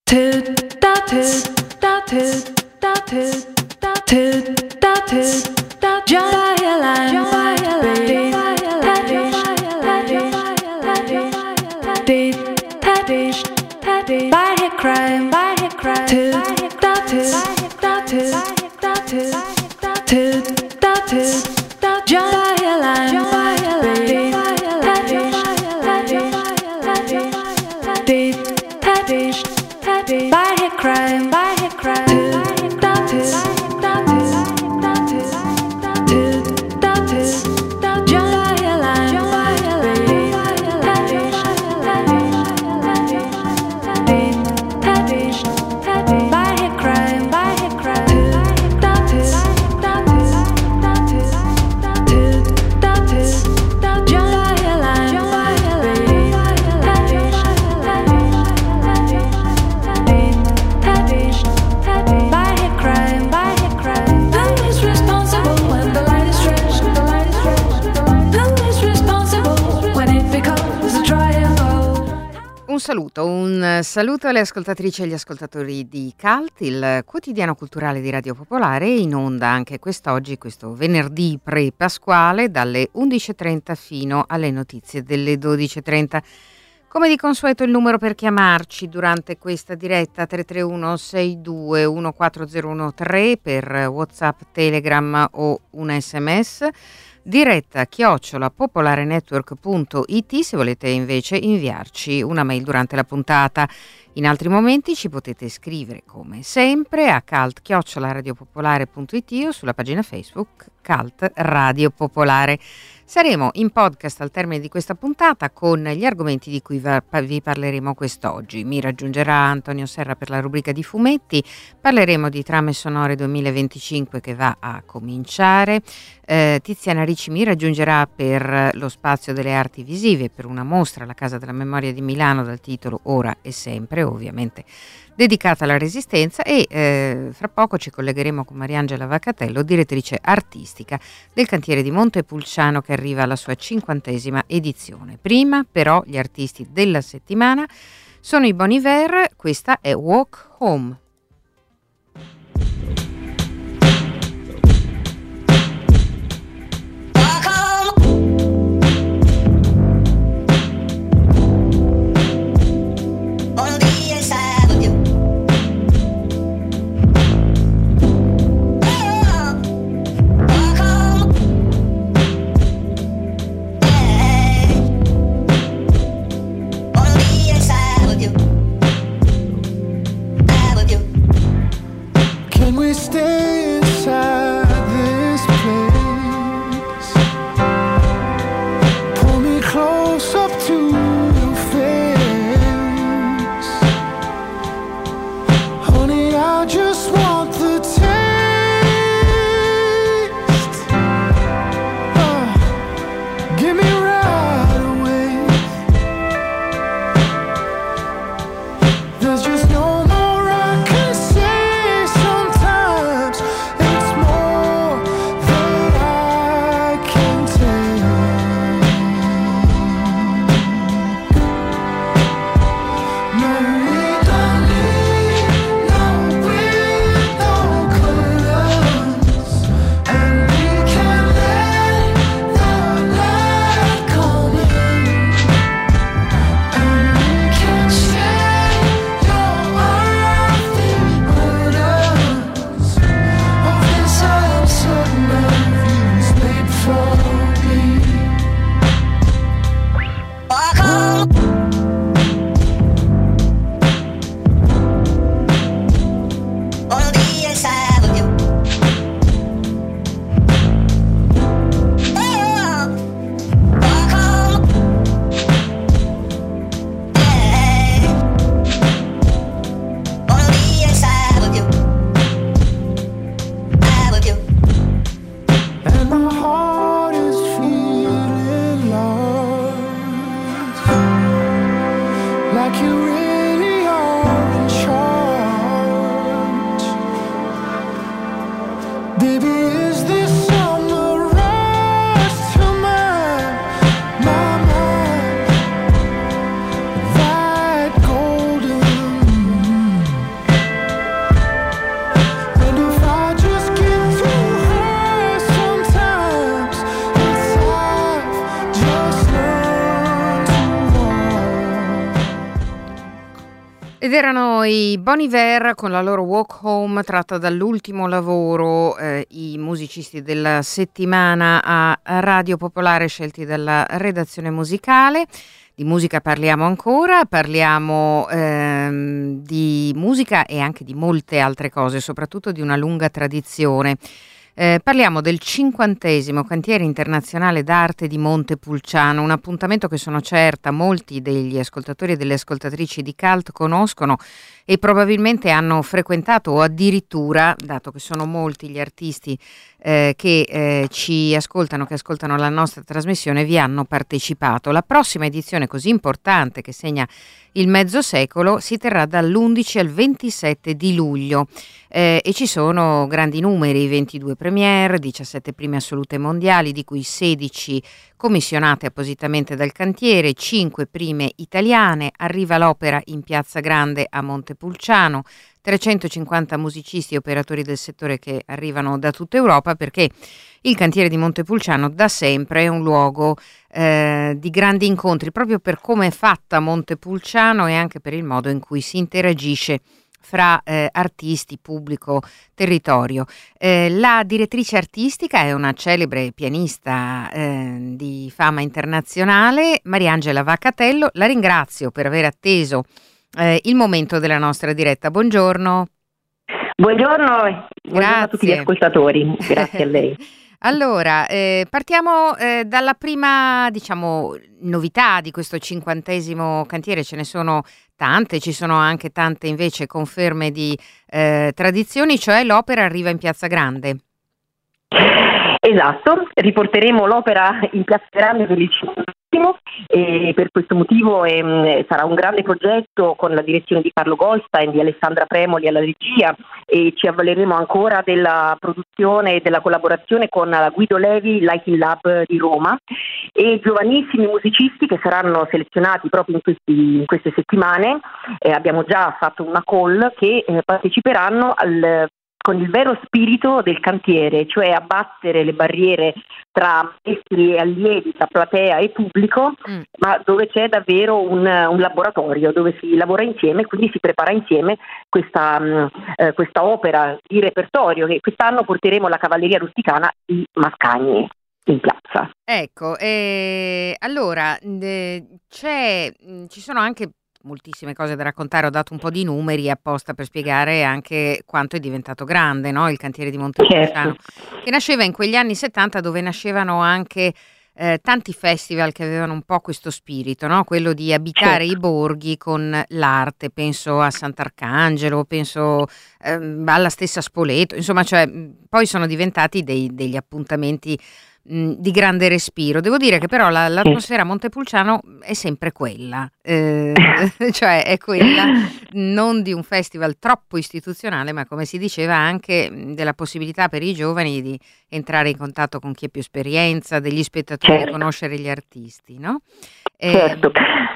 Un saluto alle ascoltatrici e agli ascoltatori di CULT, il quotidiano culturale di Radio Popolare, in onda anche quest'oggi, questo venerdì pre-pasquale, dalle 11.30 fino alle notizie delle 12.30. Come di consueto il numero per chiamarci durante questa diretta 331 62 14013 per WhatsApp, Telegram o un SMS. Diretta @popolarenetwork.it se volete invece inviarci una mail durante la puntata. In altri momenti ci potete scrivere come sempre a cult@radiopopolare.it o sulla pagina Facebook Cult Radio Popolare. Saremo in podcast al termine di questa puntata con gli argomenti di cui vi parleremo quest'oggi. Mi raggiungerà Antonio Serra per la rubrica di fumetti, parleremo di Trame Sonore 2025 che va a cominciare, Tiziana Ricci mi raggiungerà per lo spazio delle arti visive, per una mostra alla Casa della Memoria di Milano dal titolo Ora e Sempre, ovviamente dedicata alla Resistenza, e fra poco ci collegheremo con Mariangela Vaccatello, direttrice artistica del cantiere di Montepulciano che arriva alla sua 50ª edizione. Prima però gli artisti della settimana sono i Bon Iver, questa è Walk Home. Ed erano i Bon Iver con la loro Walk Home, tratta dall'ultimo lavoro, i musicisti della settimana a Radio Popolare, scelti dalla redazione musicale. Di musica parliamo ancora, parliamo di musica e anche di molte altre cose, soprattutto di una lunga tradizione. Parliamo del 50° Cantiere Internazionale d'Arte di Montepulciano, un appuntamento che sono certa molti degli ascoltatori e delle ascoltatrici di Cult conoscono e probabilmente hanno frequentato, o addirittura, dato che sono molti gli artisti che ci ascoltano, che ascoltano la nostra trasmissione, vi hanno partecipato. La prossima edizione così importante, che segna il mezzo secolo, si terrà dall'11 al 27 di luglio e ci sono grandi numeri: 22 premiere, 17 prime assolute mondiali, di cui 16 commissionate appositamente dal cantiere, 5 prime italiane, arriva l'opera in Piazza Grande a Montepulciano, 350 musicisti e operatori del settore che arrivano da tutta Europa, perché il cantiere di Montepulciano da sempre è un luogo di grandi incontri, proprio per come è fatta Montepulciano e anche per il modo in cui si interagisce fra artisti, pubblico, territorio. La direttrice artistica è una celebre pianista di fama internazionale, Mariangela Vaccatello. La ringrazio per aver atteso il momento della nostra diretta. Buongiorno. Buongiorno a tutti gli ascoltatori, grazie a lei. Allora, partiamo dalla prima, diciamo, novità di questo 50° cantiere. Ce ne sono tante, ci sono anche tante invece conferme di tradizioni, cioè l'opera arriva in Piazza Grande. Esatto, riporteremo l'opera in Piazza Grande per il 50° e per questo motivo sarà un grande progetto con la direzione di Carlo Goldstein, di Alessandra Premoli alla regia, e ci avvaleremo ancora della produzione e della collaborazione con la Guido Levi Lighting Lab di Roma e giovanissimi musicisti che saranno selezionati proprio in queste settimane. Abbiamo già fatto una call, che parteciperanno con il vero spirito del cantiere, cioè abbattere le barriere tra maestri e allievi, tra platea e pubblico, ma dove c'è davvero un laboratorio dove si lavora insieme, quindi si prepara insieme questa opera di repertorio, che quest'anno porteremo alla Cavalleria Rusticana di Mascagni in piazza. Ecco, allora ci sono anche moltissime cose da raccontare. Ho dato un po' di numeri apposta per spiegare anche quanto è diventato grande, no? Il cantiere di Montepulciano, certo, che nasceva in quegli anni 70, dove nascevano anche tanti festival che avevano un po' questo spirito, no? Quello di abitare, certo, i borghi con l'arte. Penso a Sant'Arcangelo, penso alla stessa Spoleto, insomma, cioè, poi sono diventati degli appuntamenti di grande respiro. Devo dire che però l'atmosfera a Montepulciano è sempre quella, cioè è quella non di un festival troppo istituzionale, ma, come si diceva, anche della possibilità per i giovani di entrare in contatto con chi ha più esperienza, degli spettatori, certo, di conoscere gli artisti, no? Certo.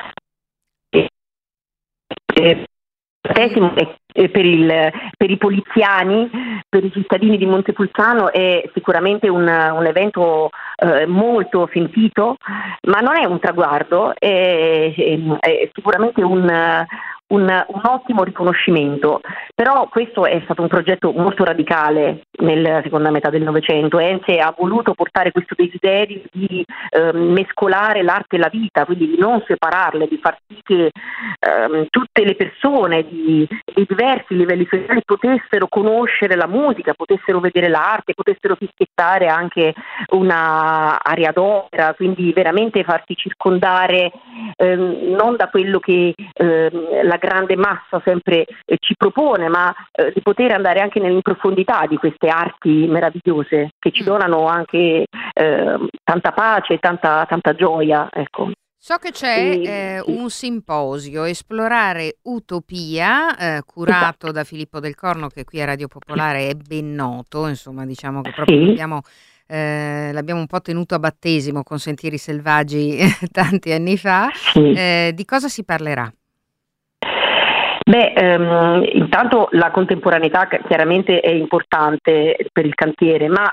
Per i poliziani, per i cittadini di Montepulciano è sicuramente un evento molto sentito, ma non è un traguardo, è sicuramente un ottimo riconoscimento. Però questo è stato un progetto molto radicale nella seconda metà del Novecento. Enze ha voluto portare questo desiderio di mescolare l'arte e la vita, quindi di non separarle, di far sì che tutte le persone di diversi livelli sociali potessero conoscere la musica, potessero vedere l'arte, potessero fischiettare anche una aria d'opera, quindi veramente farsi circondare non da quello che la grande massa sempre ci propone, ma di poter andare anche in profondità di queste arti meravigliose che ci donano anche tanta pace e tanta gioia, ecco. So che c'è un simposio, Esplorare Utopia, curato, esatto, da Filippo Del Corno, che qui a Radio Popolare è ben noto, insomma, diciamo che proprio l'abbiamo un po' tenuto a battesimo con Sentieri Selvaggi tanti anni fa. Di cosa si parlerà? Intanto la contemporaneità chiaramente è importante per il cantiere, ma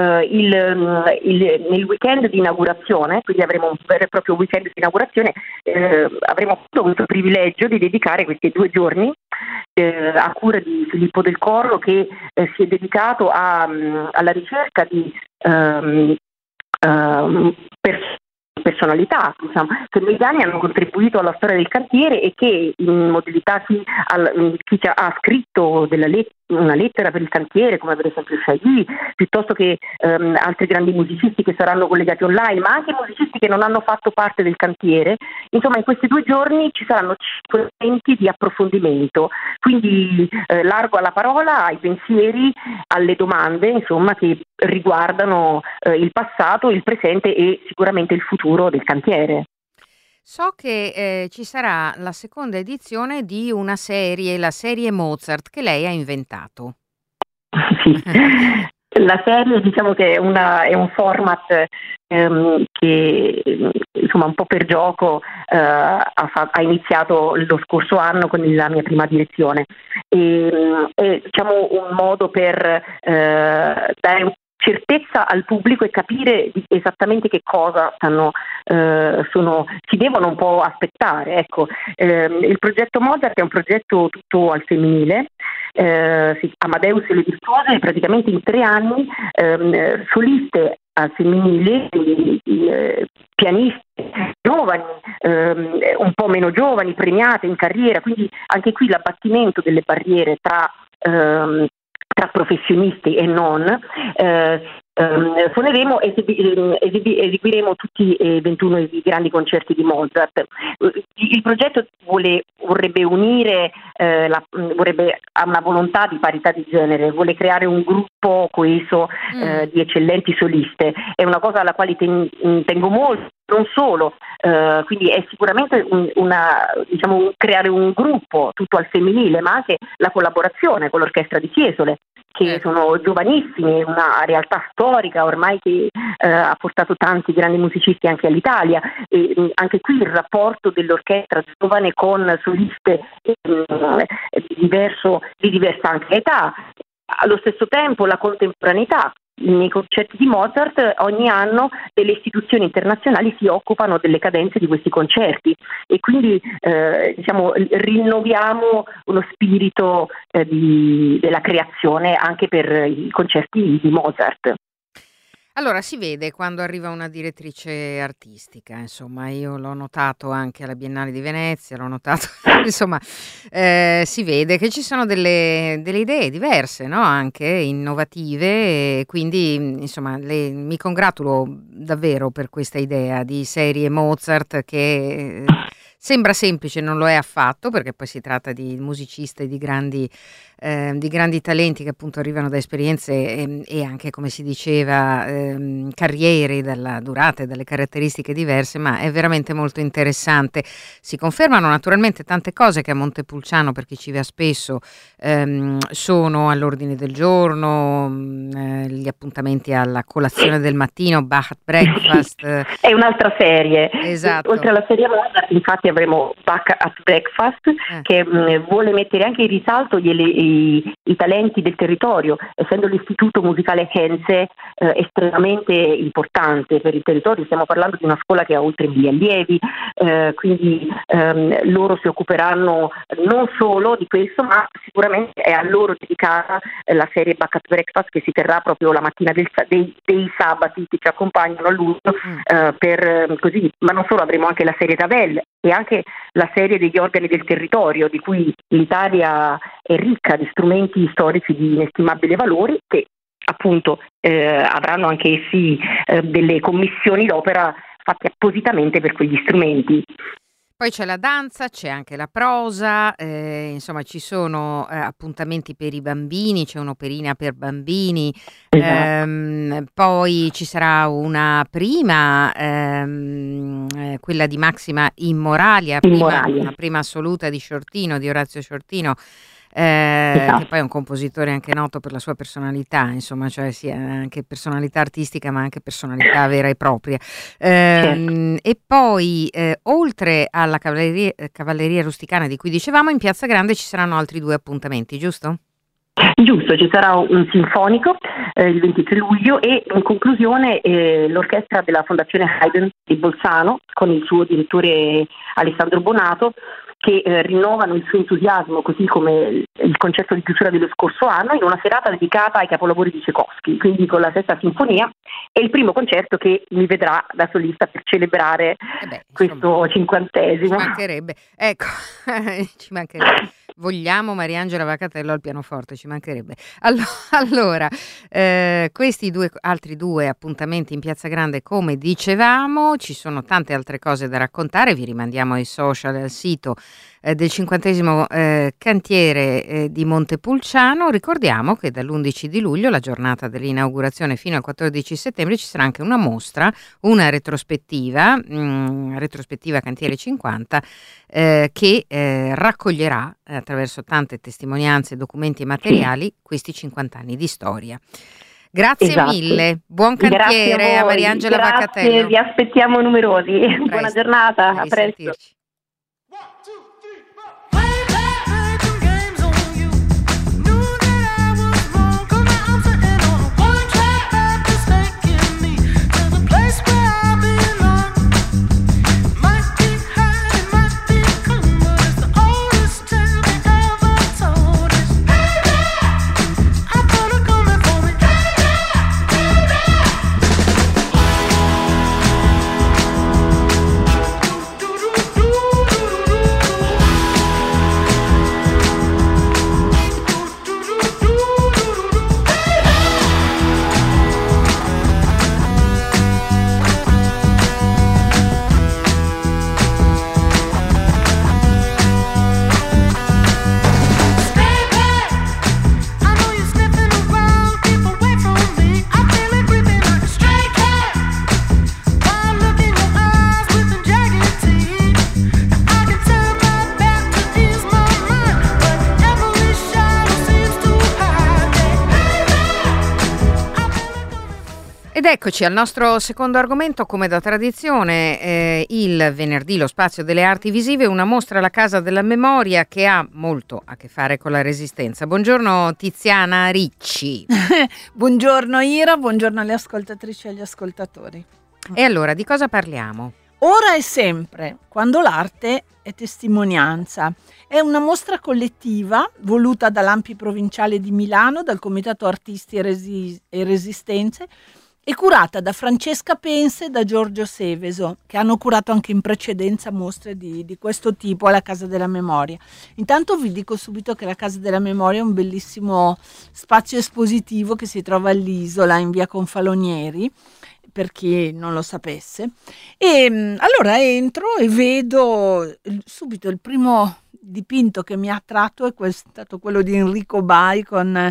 nel weekend di inaugurazione, quindi avremo un vero e proprio weekend di inaugurazione, avremo appunto avuto il privilegio di dedicare questi 2 giorni a cura di Filippo Del Corro, che si è dedicato alla ricerca di personalità, diciamo, che negli anni hanno contribuito alla storia del cantiere e che in modalità chi ha scritto una lettera per il cantiere, come per esempio Shaggy, piuttosto che altri grandi musicisti che saranno collegati online, ma anche musicisti che non hanno fatto parte del cantiere. Insomma, in questi 2 giorni ci saranno 5 momenti di approfondimento, quindi largo alla parola, ai pensieri, alle domande, insomma, che riguardano il passato, il presente e sicuramente il futuro del cantiere. So che ci sarà la seconda edizione di una serie, la serie Mozart, che lei ha inventato. Sì. La serie, diciamo che è un format che insomma un po' per gioco ha iniziato lo scorso anno con la mia prima direzione, e è diciamo un modo per dare certezza al pubblico e capire esattamente che cosa si devono un po' aspettare. Ecco, il progetto Mozart è un progetto tutto al femminile. Amadeus e le virtuose, praticamente in 3 anni soliste al femminile, pianisti giovani, un po' meno giovani, premiate in carriera, quindi anche qui l'abbattimento delle barriere tra professionisti e non. Suoneremo, eseguiremo tutti e 21 i grandi concerti di Mozart. Il progetto vorrebbe unire, ha una volontà di parità di genere, vuole creare un gruppo coeso di eccellenti soliste. È una cosa alla quale tengo molto, non solo, quindi è sicuramente creare un gruppo tutto al femminile, ma anche la collaborazione con l'orchestra di Fiesole, che sono giovanissimi, una realtà storica ormai che ha portato tanti grandi musicisti anche all'Italia, e anche qui il rapporto dell'orchestra giovane con soliste di diversa anche età. Allo stesso tempo la contemporaneità. Nei concerti di Mozart ogni anno delle istituzioni internazionali si occupano delle cadenze di questi concerti, e quindi rinnoviamo uno spirito della creazione anche per i concerti di Mozart. Allora, si vede quando arriva una direttrice artistica, insomma, io l'ho notato anche alla Biennale di Venezia, l'ho notato, insomma, si vede che ci sono delle idee diverse, no? Anche innovative, e quindi, insomma, mi congratulo davvero per questa idea di serie Mozart che sembra semplice, non lo è affatto, perché poi si tratta di musicisti di grandi talenti che appunto arrivano da esperienze e anche, come si diceva, carriere dalla durata e dalle caratteristiche diverse, ma è veramente molto interessante. Si confermano naturalmente tante cose che a Montepulciano, per chi ci va spesso, sono all'ordine del giorno, gli appuntamenti alla colazione del mattino, Bach at Breakfast. È un'altra serie. Esatto. Oltre alla serie Mozart, infatti avremo Bach at Breakfast, che vuole mettere anche in risalto i talenti del territorio, essendo l'istituto musicale Henze estremamente importante per il territorio. Stiamo parlando di una scuola che ha oltre 1.000 allievi, quindi loro si occuperanno non solo di questo, ma sicuramente è a loro dedicata la serie Bach at Breakfast, che si terrà proprio la mattina dei sabati che ci accompagnano a luglio, così. Ma non solo, avremo anche la serie Ravel e anche la serie degli organi del territorio, di cui l'Italia è ricca di strumenti storici di inestimabile valore, che appunto avranno anche essi delle commissioni d'opera fatte appositamente per quegli strumenti. Poi c'è la danza, c'è anche la prosa, insomma ci sono appuntamenti per i bambini, c'è un'operina per bambini, poi ci sarà una prima, quella di Maxima Immoralia, una prima assoluta di Orazio Sciortino, Esatto. che poi è un compositore anche noto per la sua personalità, insomma, cioè sia anche personalità artistica ma anche personalità vera e propria. Certo. E poi oltre alla cavalleria rusticana di cui dicevamo, in Piazza Grande ci saranno altri 2 appuntamenti, giusto? Giusto, ci sarà un sinfonico il 23 luglio e in conclusione l'orchestra della Fondazione Haydn di Bolzano con il suo direttore Alessandro Bonato, che rinnovano il suo entusiasmo, così come il concerto di chiusura dello scorso anno, in una serata dedicata ai capolavori di Tchaikovsky, quindi con la Sesta Sinfonia, è il primo concerto che mi vedrà da solista per celebrare questo 50°. Ci mancherebbe, ecco, ci mancherebbe. Vogliamo Mariangela Vacatello al pianoforte, ci mancherebbe. Allora, questi altri 2 appuntamenti in Piazza Grande, come dicevamo, ci sono tante altre cose da raccontare, vi rimandiamo ai social e al sito del 50° cantiere di Montepulciano. Ricordiamo che dall'11 di luglio, la giornata dell'inaugurazione, fino al 14 settembre ci sarà anche una mostra, una retrospettiva Cantiere 50, che raccoglierà attraverso tante testimonianze, documenti e materiali questi 50 anni di storia. Grazie mille, buon cantiere a Mariangela Vacatello. Vi aspettiamo numerosi. Buona giornata, a presto. Ed eccoci al nostro secondo argomento, come da tradizione, il venerdì lo spazio delle arti visive, una mostra alla Casa della Memoria che ha molto a che fare con la Resistenza. Buongiorno Tiziana Ricci. Buongiorno Ira, buongiorno alle ascoltatrici e agli ascoltatori. E allora, di cosa parliamo? Ora e sempre, quando l'arte è testimonianza. È una mostra collettiva voluta dall'Ampi Provinciale di Milano, dal Comitato Artisti e Resistenze, e curata da Francesca Pensa e da Giorgio Seveso, che hanno curato anche in precedenza mostre di questo tipo alla Casa della Memoria. Intanto vi dico subito che la Casa della Memoria è un bellissimo spazio espositivo che si trova all'Isola, in via Confalonieri, per chi non lo sapesse. E allora entro e vedo subito il primo dipinto che mi ha attratto è stato quello di Enrico Bai con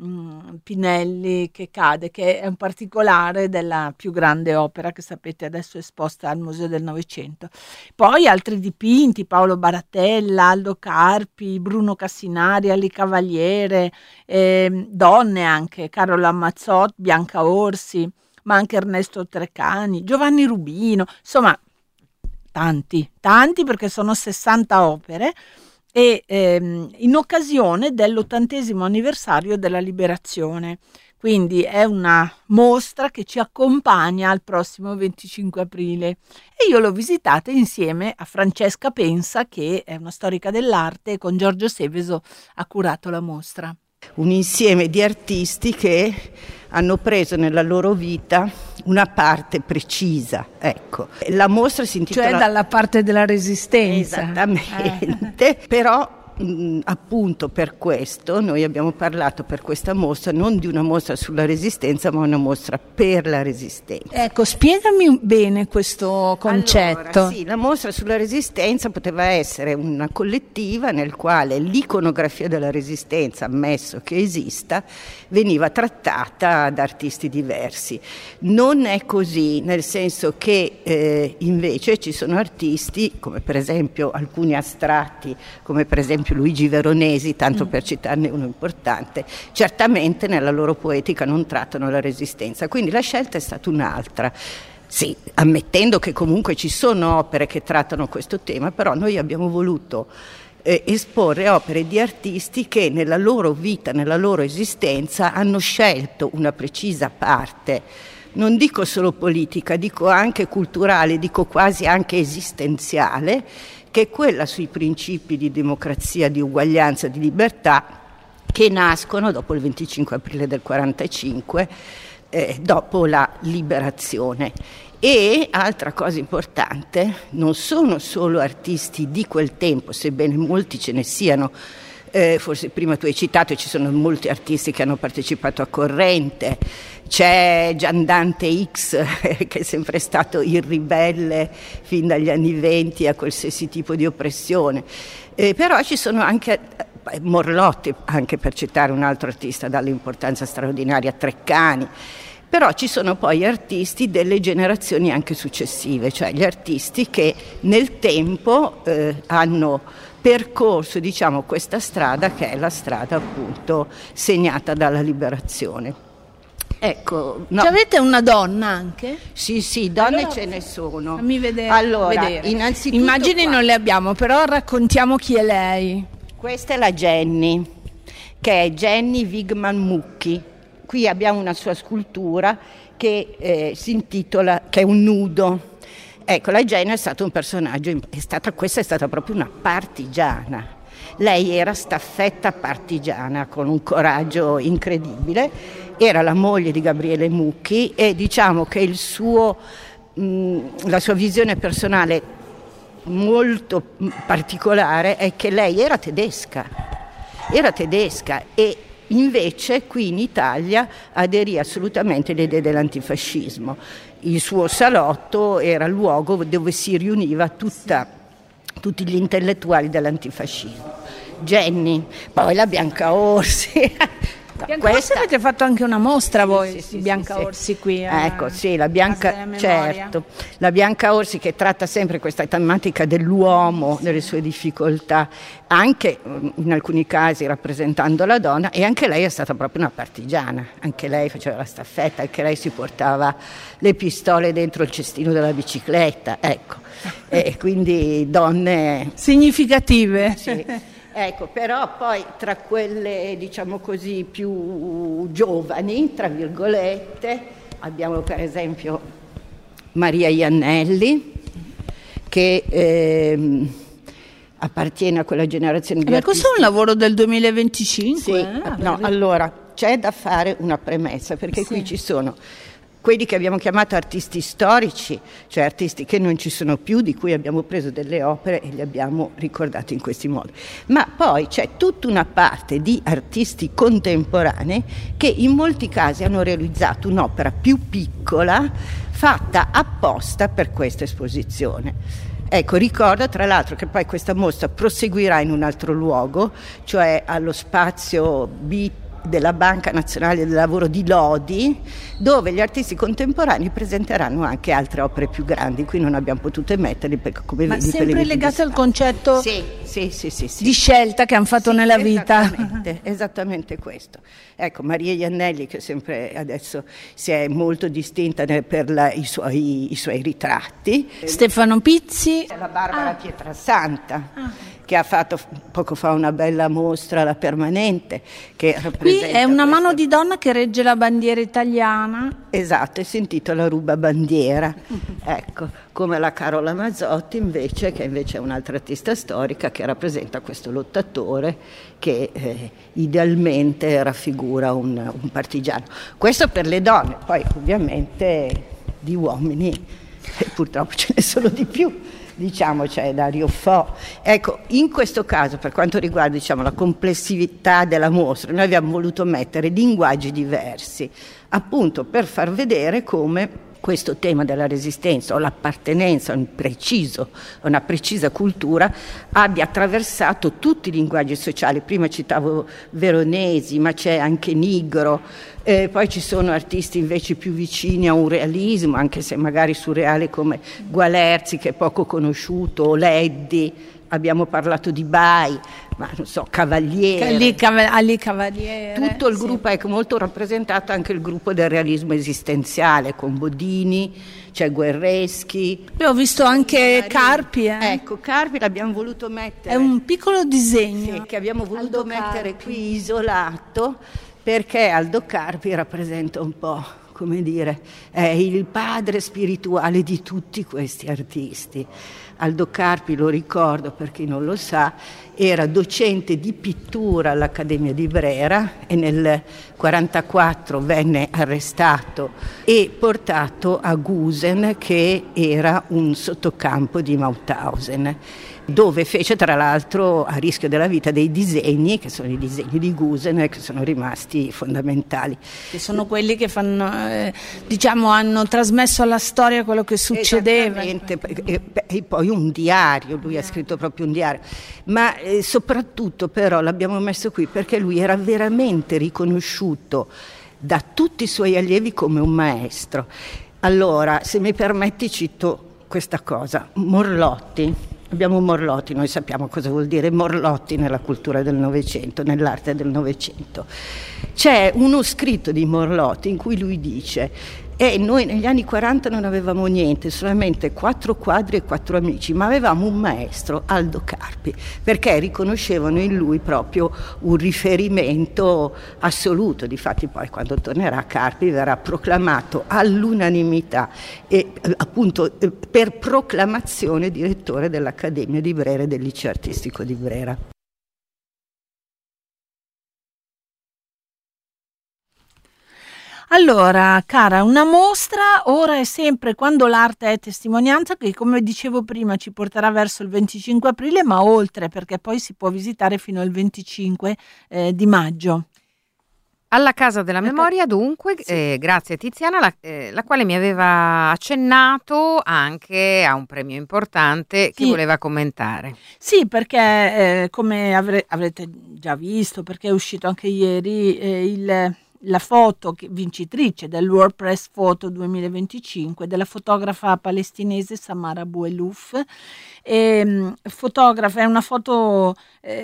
Pinelli che cade, che è un particolare della più grande opera che sapete adesso è esposta al Museo del Novecento. Poi altri dipinti, Paolo Baratella, Aldo Carpi, Bruno Cassinari, Ali Cavaliere, donne anche, Carola Mazzot, Bianca Orsi, ma anche Ernesto Trecani, Giovanni Rubino, insomma tanti perché sono 60 opere. E in occasione dell'80° anniversario della Liberazione, quindi è una mostra che ci accompagna al prossimo 25 aprile e io l'ho visitata insieme a Francesca Pensa, che è una storica dell'arte, e con Giorgio Seveso ha curato la mostra. Un insieme di artisti che hanno preso nella loro vita una parte precisa, ecco. La mostra si intitola... Cioè dalla parte della Resistenza. Esattamente, però appunto per questo noi abbiamo parlato per questa mostra non di una mostra sulla Resistenza ma una mostra per la Resistenza. Ecco, spiegami bene questo concetto. Allora, sì, la mostra sulla Resistenza poteva essere una collettiva nel quale l'iconografia della Resistenza, ammesso che esista, veniva trattata da artisti diversi. Non è così, nel senso che invece ci sono artisti come per esempio alcuni astratti, come per esempio esempio Luigi Veronesi, tanto per citarne uno importante, certamente nella loro poetica non trattano la Resistenza, quindi la scelta è stata un'altra. Sì, ammettendo che comunque ci sono opere che trattano questo tema, però noi abbiamo voluto esporre opere di artisti che nella loro vita, nella loro esistenza hanno scelto una precisa parte, non dico solo politica, dico anche culturale, dico quasi anche esistenziale, che è quella sui principi di democrazia, di uguaglianza, di libertà, che nascono dopo il 25 aprile del 45, dopo la liberazione. E altra cosa importante, non sono solo artisti di quel tempo, sebbene molti ce ne siano, forse prima tu hai citato, ci sono molti artisti che hanno partecipato a Corrente, c'è Giandante X che è sempre stato il ribelle fin dagli anni 20 a qualsiasi tipo di oppressione, però ci sono anche Morlotti, anche per citare un altro artista dall'importanza straordinaria, Treccani. Però ci sono poi artisti delle generazioni anche successive, cioè gli artisti che nel tempo hanno percorso, diciamo, questa strada che è la strada appunto segnata dalla liberazione. Ecco, no. Avete una donna anche? Sì, donne allora, ce ne sono. Fammi vedere. Allora, innanzitutto immagini non le abbiamo, però raccontiamo chi è lei. Questa è la Jenny, che è Jenny Wigman Mucchi. Qui abbiamo una sua scultura che si intitola, che è un nudo. Ecco, la Jenny è stato un personaggio, questa è stata proprio una partigiana. Lei era staffetta partigiana con un coraggio incredibile, era la moglie di Gabriele Mucchi e diciamo che la sua visione personale molto particolare è che lei era tedesca e invece qui in Italia aderì assolutamente alle idee dell'antifascismo. Il suo salotto era il luogo dove si riuniva tutti gli intellettuali dell'antifascismo. Jenny, poi la Bianca Orsi. Orsi avete fatto anche una mostra voi di Bianca Orsi qui. Ecco, sì, la Bianca, certo. La Bianca Orsi che tratta sempre questa tematica dell'uomo, delle sue difficoltà, anche in alcuni casi rappresentando la donna, e anche lei è stata proprio una partigiana, anche lei faceva la staffetta, anche lei si portava le pistole dentro il cestino della bicicletta, ecco. E quindi donne significative. Sì. Ecco, però poi tra quelle, diciamo così, più giovani, tra virgolette, abbiamo per esempio Maria Iannelli, che appartiene a quella generazione di artisti. Questo è un lavoro del 2025? Sì, no, allora c'è da fare una premessa, perché qui ci sono quelli che abbiamo chiamato artisti storici, cioè artisti che non ci sono più, di cui abbiamo preso delle opere e li abbiamo ricordati in questi modi. Ma poi c'è tutta una parte di artisti contemporanei che in molti casi hanno realizzato un'opera più piccola, fatta apposta per questa esposizione. Ecco, ricordo tra l'altro che poi questa mostra proseguirà in un altro luogo, cioè allo spazio B della Banca Nazionale del Lavoro di Lodi, dove gli artisti contemporanei presenteranno anche altre opere più grandi. Qui non abbiamo potuto metterli perché, come vedi, sempre legate al concetto di scelta che hanno fatto nella vita. Esattamente questo. Ecco, Maria Iannelli, che sempre adesso si è molto distinta per i suoi ritratti. Stefano Pizzi. La Barbara Pietrasanta, che ha fatto poco fa una bella mostra alla Permanente, che qui è una mano di donna che regge la bandiera italiana. Esatto, e si intitola Ruba Bandiera. Ecco, come la Carola Mazzotti invece, che invece è un'altra artista storica che rappresenta questo lottatore che idealmente raffigura un partigiano. Questo per le donne, poi ovviamente di uomini purtroppo ce ne sono di più. Diciamo c'è Dario Fo. Ecco, in questo caso, per quanto riguarda, diciamo, la complessità della mostra, noi abbiamo voluto mettere linguaggi diversi, appunto per far vedere come questo tema della resistenza o l'appartenenza a una precisa cultura abbia attraversato tutti i linguaggi sociali. Prima citavo Veronesi, ma c'è anche Nigro, poi ci sono artisti invece più vicini a un realismo, anche se magari surreale, come Gualerzi, che è poco conosciuto, o Leddi, abbiamo parlato di Bai, ma non so, Cavaliere. Ali Cavaliere. Tutto il gruppo, ecco, molto rappresentato anche il gruppo del realismo esistenziale, con Bodini, c'è Guerreschi. Io ho visto anche Carpi. Ecco, Carpi l'abbiamo voluto mettere. È un piccolo disegno. Sì, che abbiamo voluto mettere qui isolato, perché Aldo Carpi rappresenta un po', come dire, è il padre spirituale di tutti questi artisti. Aldo Carpi, lo ricordo per chi non lo sa, era docente di pittura all'Accademia di Brera e nel 1944 venne arrestato e portato a Gusen, che era un sottocampo di Mauthausen, dove fece tra l'altro, a rischio della vita, dei disegni, che sono i disegni di Gusen, che sono rimasti fondamentali. Che sono quelli che fanno, hanno trasmesso alla storia quello che succedeva. E poi un diario, lui ha scritto proprio un diario, ma soprattutto però l'abbiamo messo qui perché lui era veramente riconosciuto da tutti i suoi allievi come un maestro. Allora, se mi permetti, cito questa cosa. Morlotti. Abbiamo Morlotti, noi sappiamo cosa vuol dire Morlotti nella cultura del Novecento, nell'arte del Novecento. C'è uno scritto di Morlotti in cui lui dice: noi negli anni 40 non avevamo niente, solamente 4 quadri e 4 amici, ma avevamo un maestro, Aldo Carpi, perché riconoscevano in lui proprio un riferimento assoluto. Difatti poi quando tornerà Carpi verrà proclamato all'unanimità e appunto per proclamazione direttore dell'Accademia di Brera e del Liceo Artistico di Brera. Allora, cara, una mostra ora e sempre quando l'arte è testimonianza, che come dicevo prima ci porterà verso il 25 aprile, ma oltre, perché poi si può visitare fino al 25 di maggio. Alla Casa della Memoria, dunque, sì. Grazie a Tiziana, la quale mi aveva accennato anche a un premio importante che voleva commentare. Sì, perché come avrete già visto, perché è uscito anche ieri la foto vincitrice del World Press Photo 2025 della fotografa palestinese Samara Bouelouf. Fotografa, è una foto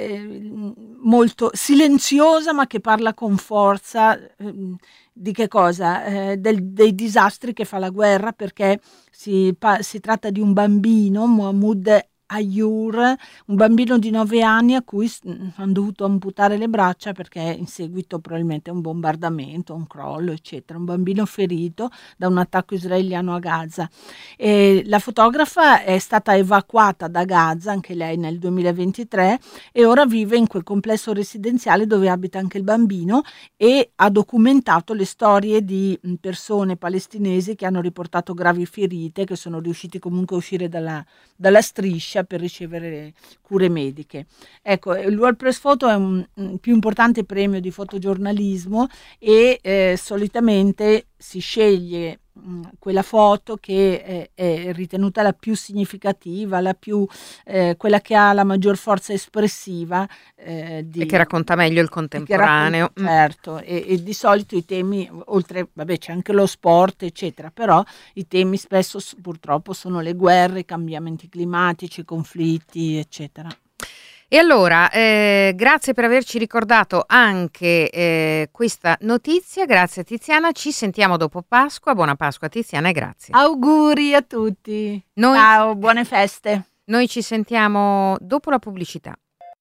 molto silenziosa, ma che parla con forza di che cosa? Dei disastri che fa la guerra, perché si tratta di un bambino, Mohamed Ayur, un bambino di 9 anni a cui hanno dovuto amputare le braccia perché in seguito probabilmente a un bombardamento, un crollo, eccetera. Un bambino ferito da un attacco israeliano a Gaza. La fotografa è stata evacuata da Gaza, anche lei nel 2023, e ora vive in quel complesso residenziale dove abita anche il bambino, e ha documentato le storie di persone palestinesi che hanno riportato gravi ferite, che sono riusciti comunque a uscire dalla striscia per ricevere cure mediche. Ecco, il World Press Photo è il più importante premio di fotogiornalismo e solitamente si sceglie quella foto che è ritenuta la più significativa, quella che ha la maggior forza espressiva e che racconta meglio il contemporaneo. Certo, e di solito i temi, oltre, c'è anche lo sport, eccetera, però i temi spesso purtroppo sono le guerre, i cambiamenti climatici, i conflitti, eccetera. E allora, grazie per averci ricordato anche questa notizia, grazie a Tiziana, ci sentiamo dopo Pasqua, buona Pasqua Tiziana e grazie. Auguri a tutti, ciao, buone feste. Noi ci sentiamo dopo la pubblicità.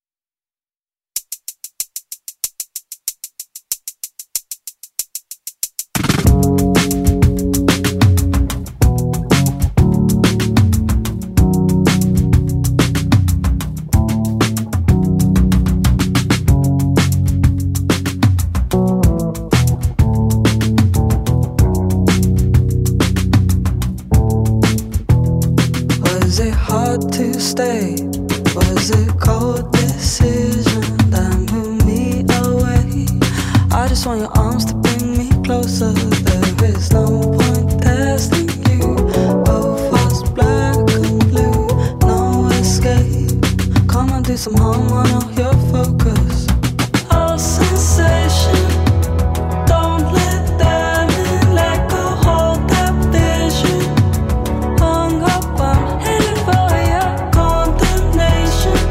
Was it cold decision that moved me away? I just want your arms to bring me closer. There is no point testing you. Both us black and blue, no escape. Come and do some harm, I know your focus. All sensation. Don't let them in, let go, hold that vision. Hung up, I'm headed for your condemnation.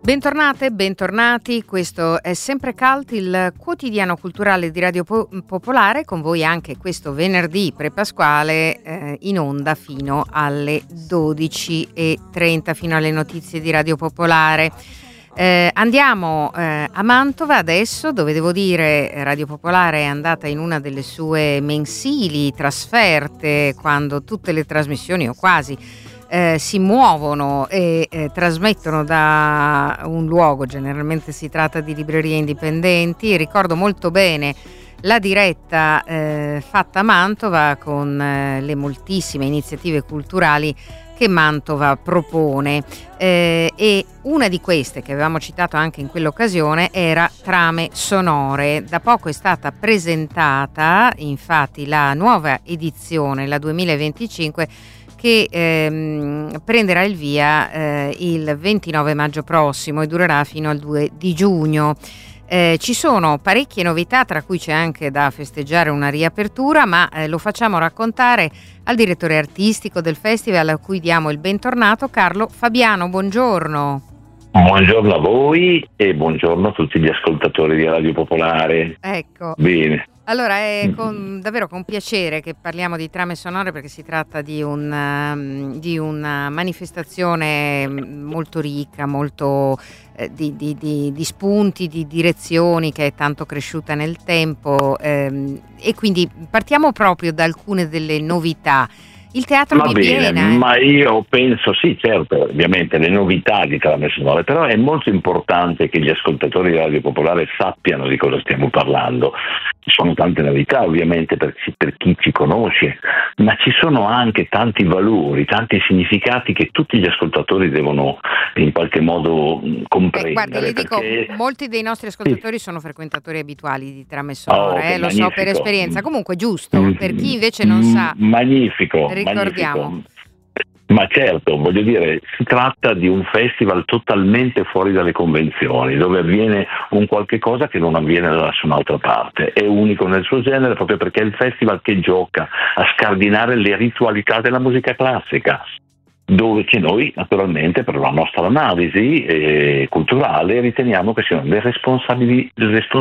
Bentornate, bentornati, questo è Sempre Cult, il quotidiano culturale di Radio Popolare, con voi anche questo venerdì prepasquale in onda fino alle 12:30, fino alle notizie di Radio Popolare. Andiamo a Mantova adesso, dove devo dire Radio Popolare è andata in una delle sue mensili trasferte, quando tutte le trasmissioni o quasi si muovono e trasmettono da un luogo, generalmente si tratta di librerie indipendenti. Ricordo molto bene la diretta fatta a Mantova con le moltissime iniziative culturali che Mantova propone, e una di queste che avevamo citato anche in quell'occasione era Trame Sonore. Da poco è stata presentata infatti la nuova edizione, la 2025, che prenderà il via il 29 maggio prossimo e durerà fino al 2 di giugno. Ci sono parecchie novità, tra cui c'è anche da festeggiare una riapertura, ma lo facciamo raccontare al direttore artistico del festival, a cui diamo il bentornato, Carlo Fabiano. Buongiorno. Buongiorno a voi e buongiorno a tutti gli ascoltatori di Radio Popolare. Ecco. Bene. Allora è davvero con piacere che parliamo di Trame Sonore, perché si tratta di una manifestazione molto ricca, molto di spunti, di direzioni, che è tanto cresciuta nel tempo, e quindi partiamo proprio da alcune delle novità. Il teatro Va Bibbiena. bene, ma io penso, sì, certo, ovviamente le novità di Trame Sonore, però è molto importante che gli ascoltatori di Radio Popolare sappiano di cosa stiamo parlando. Ci sono tante novità ovviamente per chi ci conosce, ma ci sono anche tanti valori, tanti significati che tutti gli ascoltatori devono in qualche modo comprendere. Guardi, le dico, molti dei nostri ascoltatori sono frequentatori abituali di Trame Sonore, lo so per esperienza. Comunque giusto, per chi invece non sa. Magnifico. Ricordiamo. Magnifico. Ma certo, voglio dire, si tratta di un festival totalmente fuori dalle convenzioni, dove avviene un qualche cosa che non avviene da nessun'altra parte. È unico nel suo genere proprio perché è il festival che gioca a scardinare le ritualità della musica classica, dove che noi naturalmente per la nostra analisi culturale riteniamo che siano le responsabili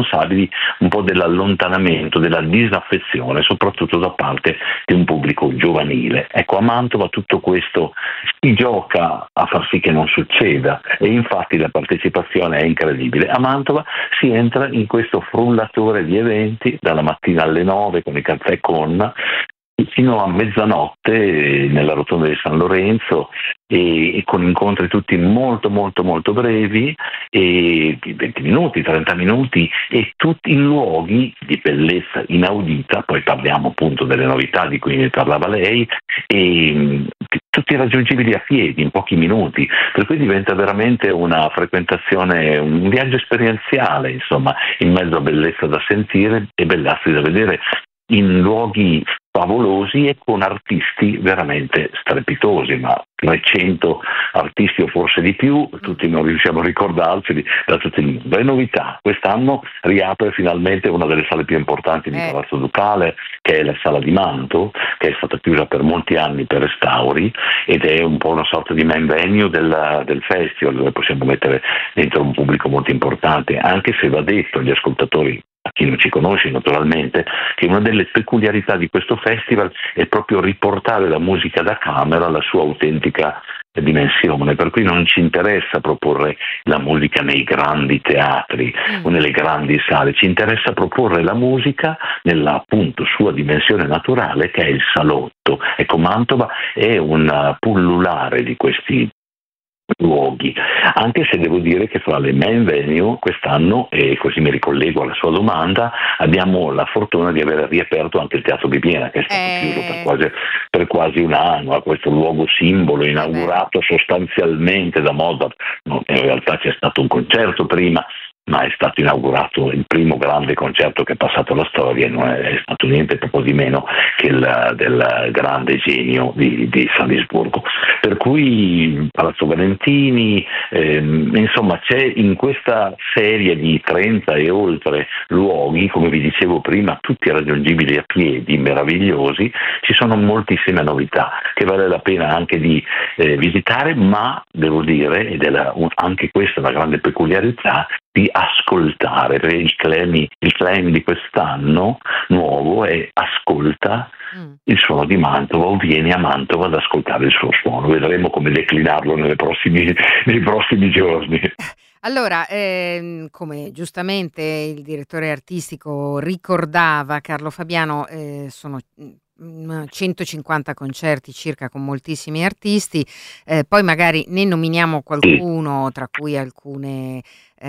un po' dell'allontanamento, della disaffezione, soprattutto da parte di un pubblico giovanile. Ecco, a Mantova tutto questo si gioca a far sì che non succeda, e infatti la partecipazione è incredibile. A Mantova si entra in questo frullatore di eventi dalla mattina alle 9 con i caffè fino a mezzanotte nella rotonda di San Lorenzo, e con incontri tutti molto molto molto brevi, e 20 minuti, 30 minuti, e tutti in luoghi di bellezza inaudita. Poi parliamo appunto delle novità di cui ne parlava lei, e tutti raggiungibili a piedi in pochi minuti, per cui diventa veramente una frequentazione, un viaggio esperienziale, insomma, in mezzo a bellezza da sentire e bellezza da vedere, in luoghi favolosi e con artisti veramente strepitosi, ma 300 artisti o forse di più, tutti non riusciamo a ricordarceli, da tutti il mondo. Le novità: quest'anno riapre finalmente una delle sale più importanti di Palazzo Ducale, che è la Sala di Manto, che è stata chiusa per molti anni per restauri, ed è un po' una sorta di main venue del festival, dove possiamo mettere dentro un pubblico molto importante, anche se va detto agli ascoltatori, a chi non ci conosce naturalmente, che una delle peculiarità di questo festival è proprio riportare la musica da camera alla sua autentica dimensione, per cui non ci interessa proporre la musica nei grandi teatri o nelle grandi sale, ci interessa proporre la musica nella appunto sua dimensione naturale, che è il salotto. Ecco, Mantova è un pullulare di questi luoghi, anche se devo dire che fra le main venue quest'anno, e così mi ricollego alla sua domanda, abbiamo la fortuna di aver riaperto anche il Teatro Bibbiena, che è stato chiuso per quasi un anno, a questo luogo simbolo inaugurato sostanzialmente da Mozart. In realtà c'è stato un concerto prima, ma è stato inaugurato il primo grande concerto che è passato alla storia, e non è stato niente poco di meno che del grande genio di Salisburgo. Per cui Palazzo Valentini, insomma, c'è in questa serie di 30 e oltre luoghi, come vi dicevo prima, tutti raggiungibili a piedi, meravigliosi, ci sono moltissime novità che vale la pena anche di visitare, ma devo dire, ed è anche questa una grande peculiarità, di ascoltare, perché il claim di quest'anno nuovo è ascolta il suono di Mantova o vieni a Mantova ad ascoltare il suo suono. Vedremo come declinarlo nei prossimi giorni. Allora, come giustamente il direttore artistico ricordava, Carlo Fabiano, sono 150 concerti circa con moltissimi artisti, poi magari ne nominiamo qualcuno, tra cui alcune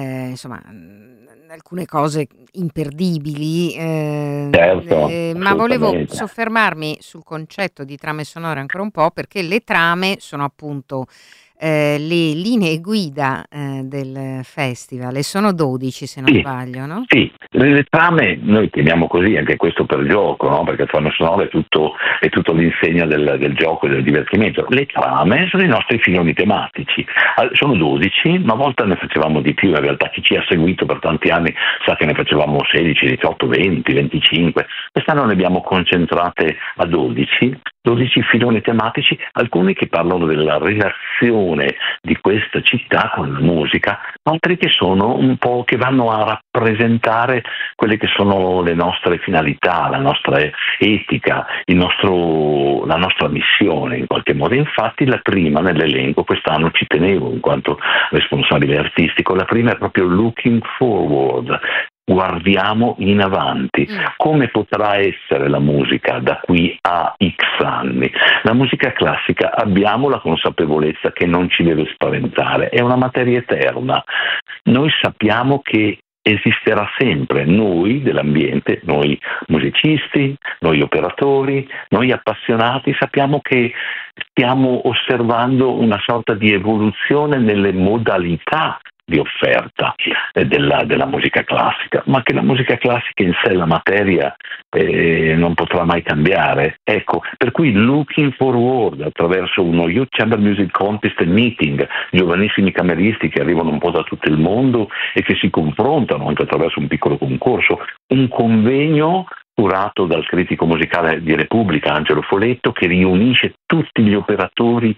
cose imperdibili, ma volevo soffermarmi sul concetto di trame sonore ancora un po', perché le trame sono appunto le linee guida del festival, e sono 12 se non sbaglio, no? Sì, le trame noi chiamiamo così, anche questo per gioco, no? Perché trame sonore è tutto l'insegna del gioco e del divertimento. Le trame sono i nostri filoni tematici, sono 12, ma a volte ne facevamo di più, in realtà chi ci ha seguito per tanti anni sa che ne facevamo 16, 18, 20, 25, quest'anno ne abbiamo concentrate a 12 filoni tematici, alcuni che parlano della relazione di questa città con la musica, altri che sono un po' che vanno a rappresentare quelle che sono le nostre finalità, la nostra etica, la nostra missione in qualche modo. Infatti la prima nell'elenco, quest'anno ci tenevo in quanto responsabile artistico, la prima è proprio Looking Forward. Guardiamo in avanti. Come potrà essere la musica da qui a X anni? La musica classica, abbiamo la consapevolezza che non ci deve spaventare, è una materia eterna. Noi sappiamo che esisterà sempre, noi dell'ambiente, noi musicisti, noi operatori, noi appassionati, sappiamo che stiamo osservando una sorta di evoluzione nelle modalità di offerta della musica classica, ma che la musica classica in sé, la materia, non potrà mai cambiare. Ecco, per cui Looking Forward, attraverso uno Youth Chamber Music Contest Meeting, giovanissimi cameristi che arrivano un po' da tutto il mondo e che si confrontano anche attraverso un piccolo concorso, un convegno curato dal critico musicale di Repubblica Angelo Foletto, che riunisce tutti gli operatori,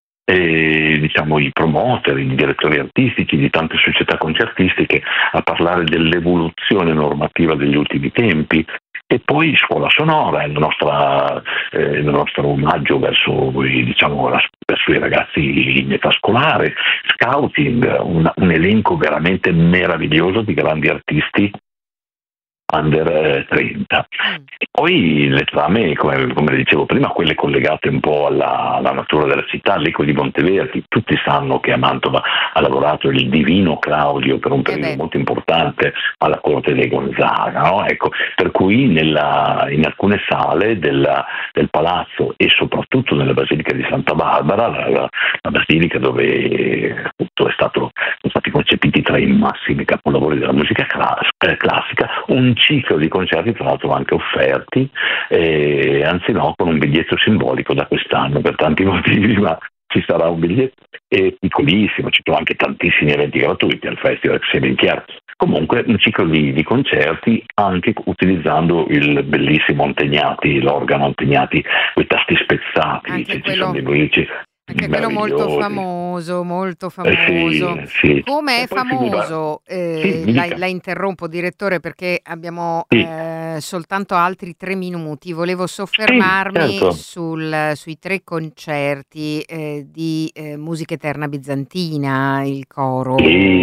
i promoter, i direttori artistici di tante società concertistiche, a parlare dell'evoluzione normativa degli ultimi tempi. E poi Scuola Sonora, il nostro omaggio verso i ragazzi in età scolare, Scouting, un elenco veramente meraviglioso di grandi artisti under 30. E poi le trame, come dicevo prima, quelle collegate un po' alla natura della città, l'Eco di Monteverdi. Tutti sanno che a Mantova ha lavorato il divino Claudio per un periodo molto importante alla corte dei Gonzaga, no? Ecco, per cui in alcune sale del palazzo e soprattutto nella Basilica di Santa Barbara, la basilica dove appunto sono stati concepiti tra i massimi capolavori della musica classica, un ciclo di concerti tra l'altro anche offerti, con un biglietto simbolico da quest'anno per tanti motivi, ma ci sarà un biglietto piccolissimo, ci sono anche tantissimi eventi gratuiti al festival, sia ben chiaro. Comunque un ciclo di concerti anche utilizzando il bellissimo l'organo Antegnati, quei tasti spezzati, anche ci sono dei musici. Anche quello molto famoso. Sì. Come è famoso, la interrompo direttore perché abbiamo soltanto altri 3 minuti, volevo soffermarmi sui 3 concerti di musica eterna bizantina, il coro.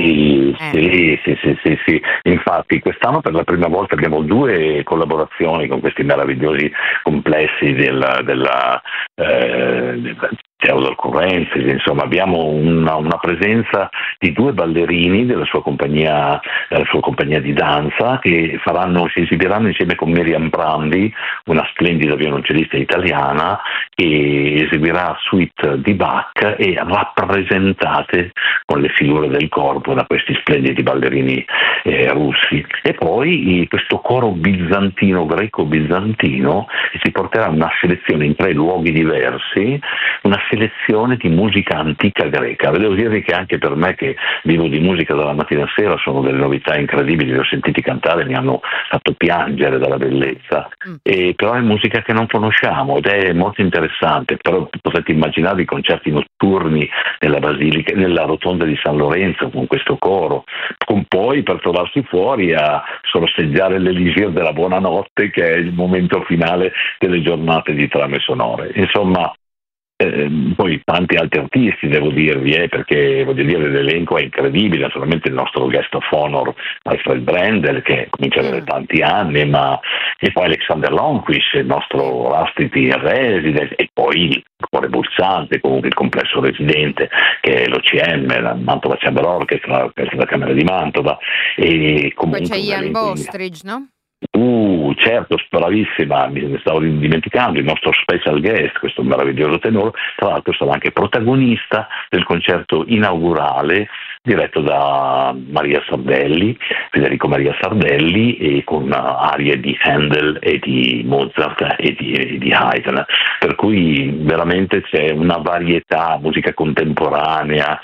Sì, infatti quest'anno per la prima volta abbiamo 2 collaborazioni con questi meravigliosi complessi Theodor Currenzi, insomma abbiamo una presenza di 2 ballerini della sua compagnia di danza che si esibiranno insieme con Miriam Brandi, una splendida violoncellista italiana, che eseguirà suite di Bach e rappresentate con le figure del corpo da questi splendidi ballerini russi. E poi questo coro bizantino, greco-bizantino, si porterà una selezione in 3 luoghi diversi, una selezione di musica antica greca. Devo dirvi che anche per me, che vivo di musica dalla mattina a sera, sono delle novità incredibili, li ho sentiti cantare, mi hanno fatto piangere dalla bellezza, però è musica che non conosciamo ed è molto interessante. Però potete immaginare i concerti notturni nella basilica, nella rotonda di San Lorenzo, con questo coro, con poi per trovarsi fuori a sorseggiare l'elisir della buonanotte, che è il momento finale delle giornate di trame sonore. Insomma, poi tanti altri artisti, devo dirvi, perché voglio dire l'elenco è incredibile. Naturalmente il nostro guest of honor Alfred Brendel, che comincia ad avere tanti anni, e poi Alexander Longfish, il nostro Rastiti in residence, e poi il cuore pulsante, comunque il complesso residente, che è l'OCM, la Mantova Chamber Orchestra, la Camera di Mantova, e comunque poi c'è Ian Bostridge, no? Certo, bravissima, mi stavo dimenticando il nostro special guest, questo meraviglioso tenore, tra l'altro sarà anche protagonista del concerto inaugurale diretto da Federico Maria Sardelli, e con arie di Handel e di Mozart e di Haydn, per cui veramente c'è una varietà, musica contemporanea,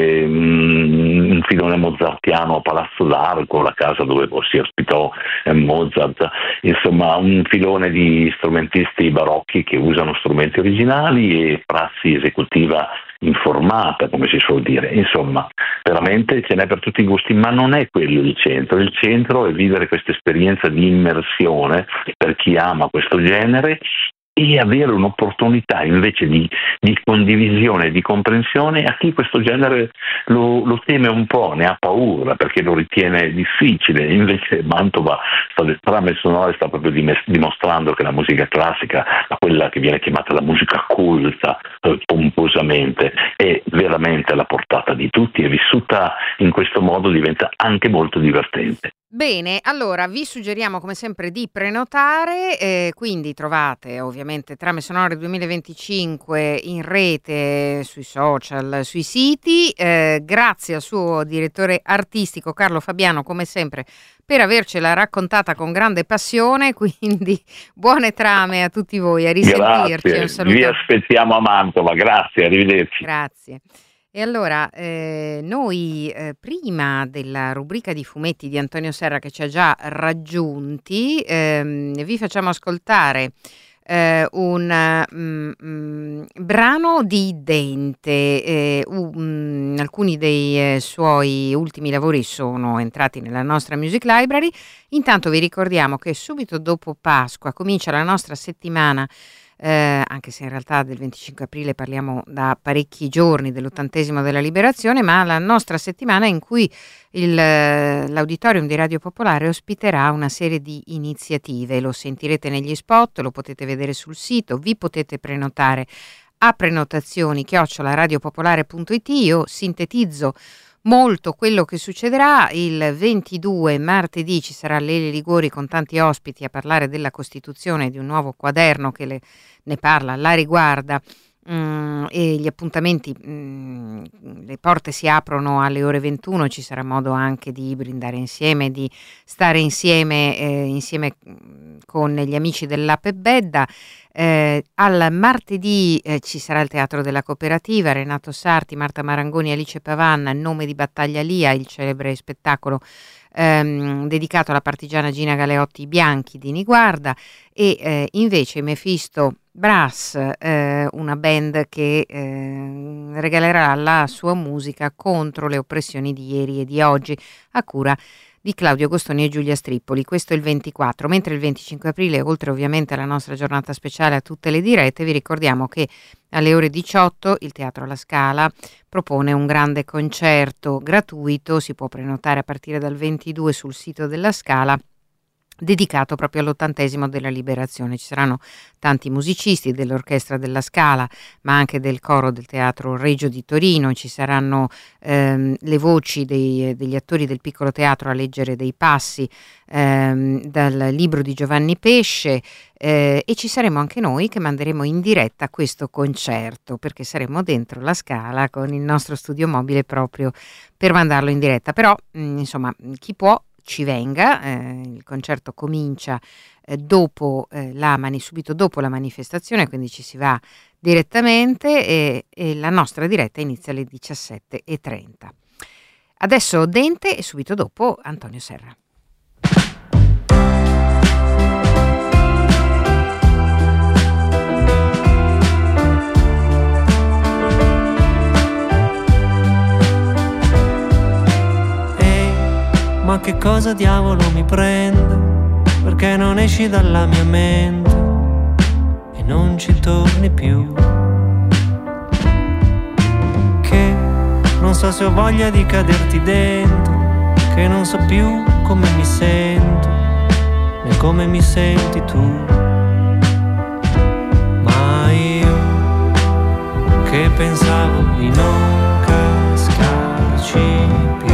un filone mozartiano a Palazzo d'Arco, la casa dove si ospitò Mozart, insomma un filone di strumentisti barocchi che usano strumenti originali e prassi esecutiva informata, come si suol dire. Insomma, veramente ce n'è per tutti i gusti, ma non è quello il centro. Il centro è vivere questa esperienza di immersione per chi ama questo genere e avere un'opportunità invece di condivisione, di comprensione a chi questo genere lo teme un po', ne ha paura perché lo ritiene difficile. Invece Mantova, le trame sonore, sta proprio dimostrando che la musica classica, quella che viene chiamata la musica culta pomposamente, è veramente alla portata di tutti, e vissuta in questo modo diventa anche molto divertente. Bene, allora vi suggeriamo come sempre di prenotare, quindi trovate ovviamente Trame Sonore 2025 in rete, sui social, sui siti. Grazie al suo direttore artistico Carlo Fabiano, come sempre, per avercela raccontata con grande passione, quindi buone trame a tutti voi, a risentirci. Grazie, un saluto. Vi aspettiamo a Mantova, grazie, arrivederci. Grazie. E allora, noi prima della rubrica di fumetti di Antonio Serra, che ci ha già raggiunti, vi facciamo ascoltare un brano di Dente. Alcuni dei suoi ultimi lavori sono entrati nella nostra Music Library. Intanto vi ricordiamo che subito dopo Pasqua comincia la nostra settimana, anche se in realtà del 25 aprile parliamo da parecchi giorni dell'80° della liberazione, ma la nostra settimana in cui l'Auditorium di Radio Popolare ospiterà una serie di iniziative. Lo sentirete negli spot, lo potete vedere sul sito, vi potete prenotare a prenotazioni@radiopopolare.it. Io sintetizzo molto quello che succederà. Il 22 martedì ci sarà Lele Ligori con tanti ospiti a parlare della costituzione di un nuovo quaderno che ne parla, la riguarda, e gli appuntamenti, le porte si aprono alle ore 21, ci sarà modo anche di brindare insieme, di stare insieme con gli amici dell'Ape Bedda. Al martedì ci sarà il Teatro della Cooperativa, Renato Sarti, Marta Marangoni, Alice Pavanna, Nome di battaglia Lia, il celebre spettacolo dedicato alla partigiana Gina Galeotti Bianchi di Niguarda, e invece Mefisto Brass, una band che regalerà la sua musica contro le oppressioni di ieri e di oggi, a cura di Claudio Agostoni e Giulia Strippoli. Questo è il 24, mentre il 25 aprile, oltre ovviamente alla nostra giornata speciale a tutte le dirette, vi ricordiamo che alle ore 18 il Teatro alla Scala propone un grande concerto gratuito, si può prenotare a partire dal 22 sul sito della Scala, dedicato proprio all'80° della liberazione. Ci saranno tanti musicisti dell'Orchestra della Scala, ma anche del coro del Teatro Regio di Torino. Ci saranno le voci degli attori del piccolo teatro a leggere dei passi dal libro di Giovanni Pesce, e ci saremo anche noi che manderemo in diretta questo concerto, perché saremo dentro la Scala con il nostro studio mobile proprio per mandarlo in diretta. Però insomma, chi può ci venga. Il concerto comincia subito dopo la manifestazione, quindi ci si va direttamente, e la nostra diretta inizia alle 17:30. Adesso Dente e subito dopo Antonio Serra. Ma che cosa diavolo mi prende? Perché non esci dalla mia mente e non ci torni più? Che non so se ho voglia di caderti dentro, che non so più come mi sento, né come mi senti tu. Ma io che pensavo di non cascarci più.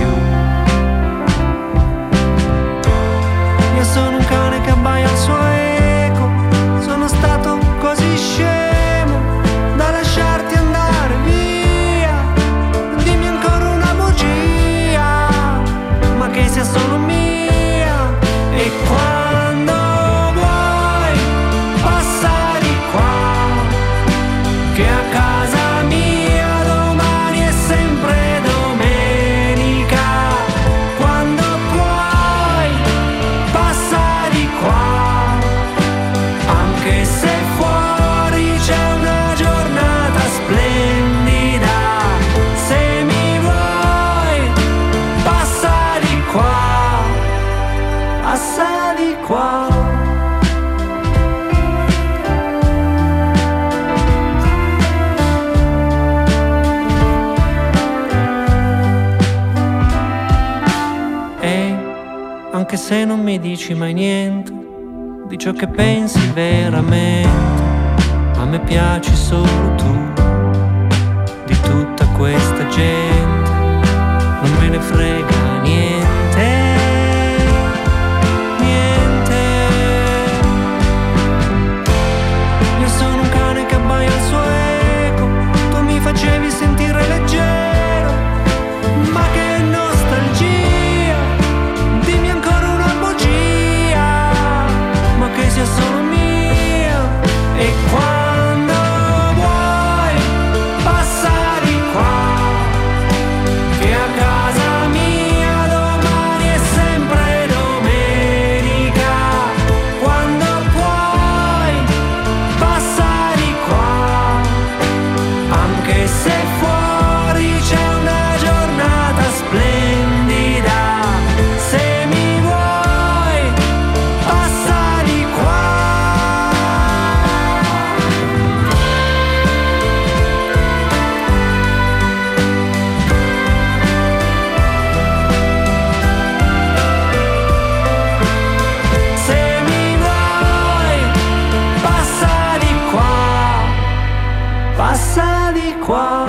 Sono un cane che abbaia al suo eco, sono stato così scemo da lasciarti andare via. Dimmi ancora una bugia, ma che sia solo mia. E quando vuoi passa di qua, che a casa mia domani è sempre domenica. Quando anche se fuori c'è una giornata splendida, se mi vuoi passa di qua, passa di qua. E anche se non mi dici mai niente di ciò che pensi veramente, a me piaci solo tu. Di tutta questa gente non me ne frega niente, niente. Io sono un cane che abbaia al suo eco, tu mi facevi sentire leggero, ma che nostalgia. Dimmi ancora una bugia, ma che sia solo mia. E quando vuoi passa di qua, che a casa mia domani è sempre domenica. Quando puoi passa di qua, anche se fuori c'è una giornata splendida, se mi vuoi passa di qua. Se mi vuoi passa di qua, passa di qua.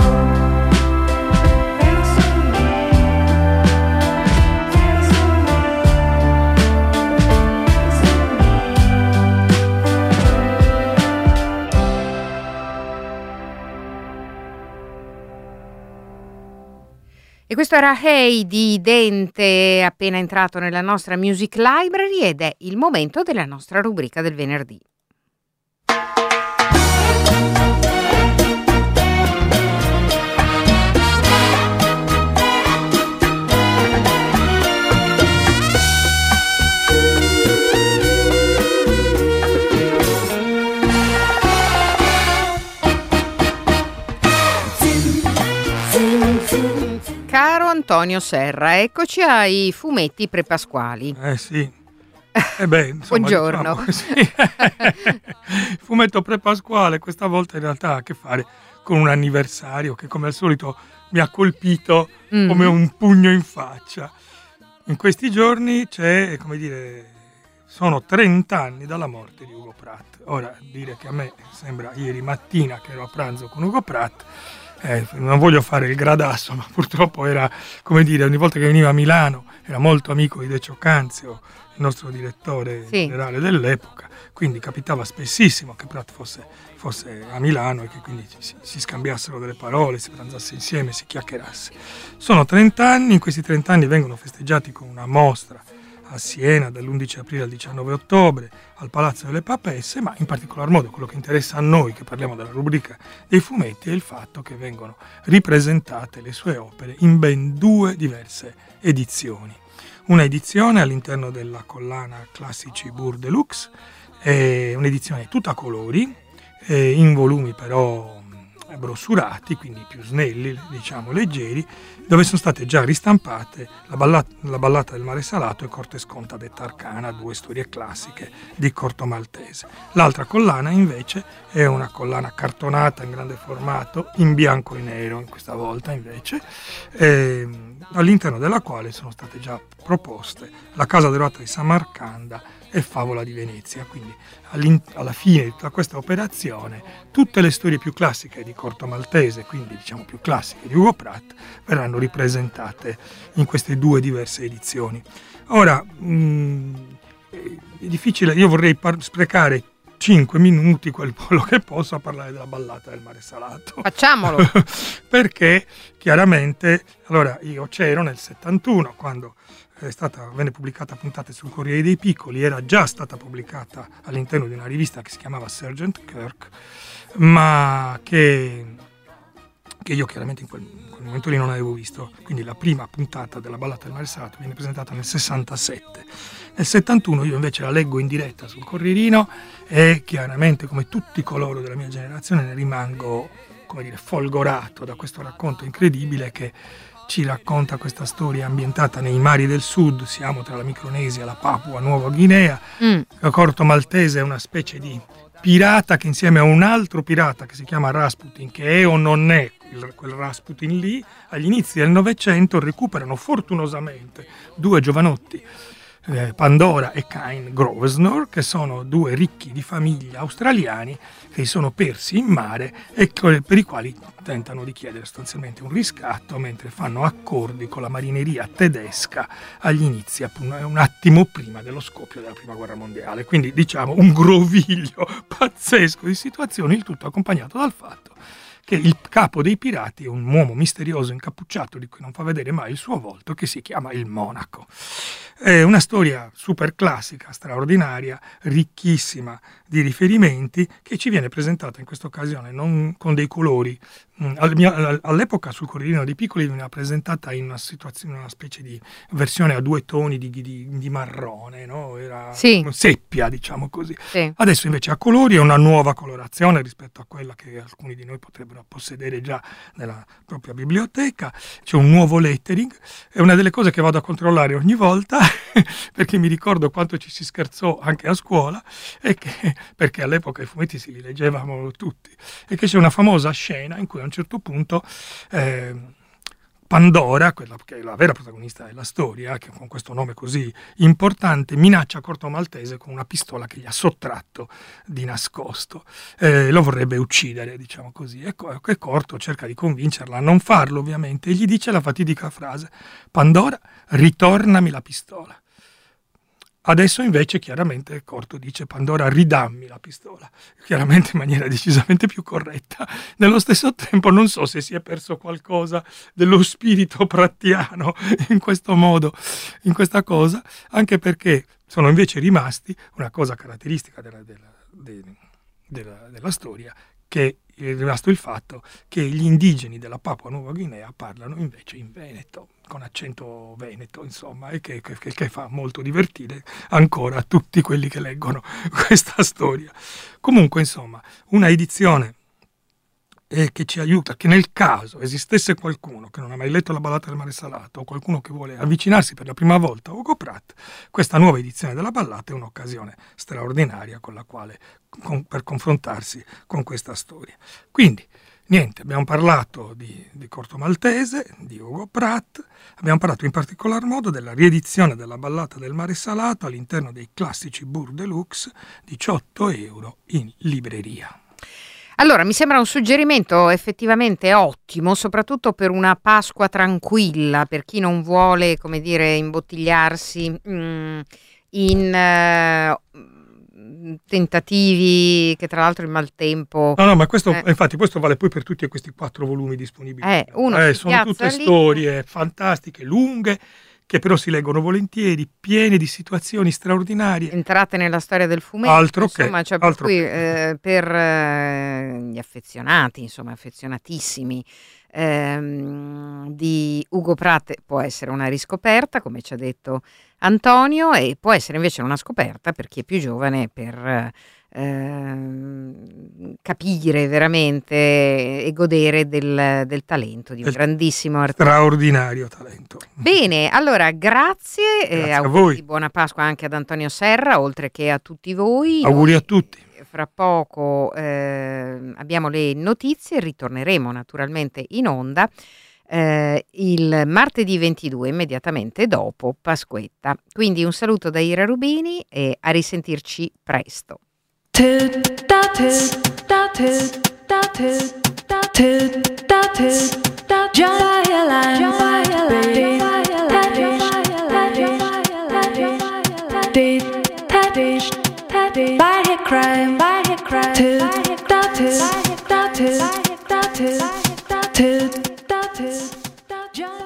E questo era Hey di Dente, appena entrato nella nostra Music Library, ed è il momento della nostra rubrica del venerdì. Caro Antonio Serra, eccoci ai fumetti prepasquali. Sì. Insomma, Buongiorno. Diciamo, sì. Il fumetto prepasquale questa volta in realtà ha a che fare con un anniversario che come al solito mi ha colpito come un pugno in faccia. In questi giorni c'è, come dire, sono 30 anni dalla morte di Ugo Pratt. Ora, dire che a me sembra ieri mattina che ero a pranzo con Ugo Pratt, non voglio fare il gradasso, ma purtroppo era, come dire, ogni volta che veniva a Milano era molto amico di Decio Canzio, il nostro direttore generale dell'epoca, quindi capitava spessissimo che Pratt fosse a Milano e che quindi si scambiassero delle parole, si pranzasse insieme, si chiacchierasse. Sono 30 anni, in questi 30 anni vengono festeggiati con una mostra a Siena dall'11 aprile al 19 ottobre al Palazzo delle Papesse, ma in particolar modo quello che interessa a noi che parliamo della rubrica dei fumetti è il fatto che vengono ripresentate le sue opere in ben 2 diverse edizioni. Una edizione all'interno della collana Classici Bour Deluxe, un'edizione tutta a colori, in volumi però brossurati, quindi più snelli, diciamo leggeri, dove sono state già ristampate la ballata del mare salato e Cortes Conta detta Arcana, 2 storie classiche di Corto Maltese. L'altra collana invece è una collana cartonata in grande formato, in bianco e nero questa volta invece, all'interno della quale sono state già proposte La Casa Dorata di Samarcanda e Favola di Venezia. Quindi alla fine di tutta questa operazione tutte le storie più classiche di Corto Maltese, quindi diciamo più classiche di Ugo Pratt, verranno ripresentate in queste 2 diverse edizioni. Ora è difficile, io vorrei sprecare 5 minuti, quello che posso, a parlare della ballata del mare salato. Facciamolo! Perché chiaramente, allora io c'ero nel 71 quando venne pubblicata Puntate sul Corriere dei Piccoli, era già stata pubblicata all'interno di una rivista che si chiamava Sergeant Kirk, ma che io chiaramente in quel momento lì non avevo visto. Quindi la prima puntata della ballata del mare salato viene presentata nel 67. Nel 71 io invece la leggo in diretta sul Corrierino e chiaramente, come tutti coloro della mia generazione, ne rimango, come dire, folgorato da questo racconto incredibile che ci racconta questa storia ambientata nei mari del sud. Siamo tra la Micronesia e la Papua Nuova Guinea. Corto Maltese è una specie di pirata che insieme a un altro pirata che si chiama Rasputin, che è o non è quel Rasputin lì, agli inizi del Novecento recuperano fortunosamente 2 giovanotti, Pandora e Cain Grosvenor, che sono 2 ricchi di famiglia australiani che si sono persi in mare e per i quali tentano di chiedere sostanzialmente un riscatto mentre fanno accordi con la marineria tedesca agli inizi, appunto, un attimo prima dello scoppio della Prima Guerra Mondiale. Quindi diciamo un groviglio pazzesco di situazioni, il tutto accompagnato dal fatto che il capo dei pirati è un uomo misterioso incappucciato di cui non fa vedere mai il suo volto, che si chiama il Monaco. È una storia super classica, straordinaria, ricchissima di riferimenti, che ci viene presentata in questa occasione non con dei colori. All'epoca sul Corrierino dei Piccoli veniva presentata in una situazione, una specie di versione a 2 toni di marrone, no? Era seppia, diciamo così. Sì. Adesso invece a colori è una nuova colorazione rispetto a quella che alcuni di noi potrebbero possedere già nella propria biblioteca. C'è un nuovo lettering, è una delle cose che vado a controllare ogni volta perché mi ricordo quanto ci si scherzò anche a scuola, perché all'epoca i fumetti si li leggevamo tutti, e che c'è una famosa scena in cui a un certo punto Pandora, quella che è la vera protagonista della storia, che con questo nome così importante, minaccia Corto Maltese con una pistola che gli ha sottratto di nascosto. Lo vorrebbe uccidere, diciamo così. E Corto cerca di convincerla a non farlo, ovviamente, e gli dice la fatidica frase: Pandora, ritornami la pistola. Adesso invece chiaramente Corto dice: Pandora, ridammi la pistola, chiaramente in maniera decisamente più corretta. Nello stesso tempo non so se si è perso qualcosa dello spirito prattiano in questo modo, in questa cosa, anche perché sono invece rimasti una cosa caratteristica della storia, che è rimasto il fatto che gli indigeni della Papua Nuova Guinea parlano invece in veneto, con accento veneto, insomma, e che fa molto divertire ancora tutti quelli che leggono questa storia. Comunque, insomma, una edizione che ci aiuta, che nel caso esistesse qualcuno che non ha mai letto la ballata del mare salato o qualcuno che vuole avvicinarsi per la prima volta a Ugo Pratt, questa nuova edizione della ballata è un'occasione straordinaria con la quale per confrontarsi con questa storia. Quindi Niente, abbiamo parlato di Corto Maltese, di Ugo Pratt, abbiamo parlato in particolar modo della riedizione della Ballata del Mare Salato all'interno dei classici Bour Deluxe, 18 € in libreria. Allora, mi sembra un suggerimento effettivamente ottimo, soprattutto per una Pasqua tranquilla, per chi non vuole, come dire, imbottigliarsi in tentativi che tra l'altro il maltempo... No, ma questo, infatti, questo vale poi per tutti questi 4 volumi disponibili. Sono tutte storie fantastiche, lunghe, che però si leggono volentieri, piene di situazioni straordinarie. Entrate nella storia del fumetto, altro insomma, che, cioè, per cui per gli affezionati, insomma, affezionatissimi di Ugo Pratt può essere una riscoperta, come ci ha detto Antonio, e può essere invece una scoperta per chi è più giovane, per capire veramente e godere del talento di un grandissimo artista. Straordinario talento. Bene, allora grazie a voi. Buona Pasqua anche ad Antonio Serra, oltre che a tutti voi. Auguri a tutti. Fra poco abbiamo le notizie, ritorneremo naturalmente in onda il martedì 22, immediatamente dopo Pasquetta. Quindi un saluto da Ira Rubini e a risentirci presto. Crime.